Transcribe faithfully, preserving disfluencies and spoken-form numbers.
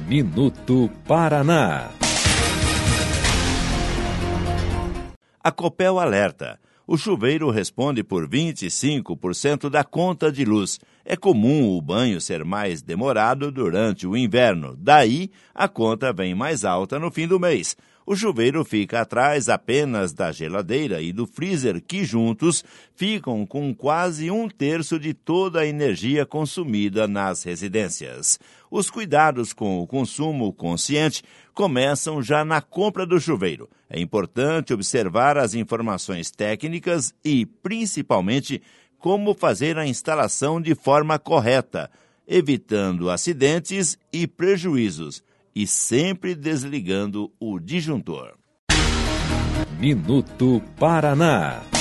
Minuto Paraná. A Copel alerta. O chuveiro responde por vinte e cinco por cento da conta de luz. É comum o banho ser mais demorado durante o inverno. Daí, a conta vem mais alta no fim do mês. O chuveiro fica atrás apenas da geladeira e do freezer, que juntos ficam com quase um terço de toda a energia consumida nas residências. Os cuidados com o consumo consciente começam já na compra do chuveiro. É importante observar as informações técnicas e, principalmente, como fazer a instalação de forma correta, evitando acidentes e prejuízos, e sempre desligando o disjuntor. Minuto Paraná.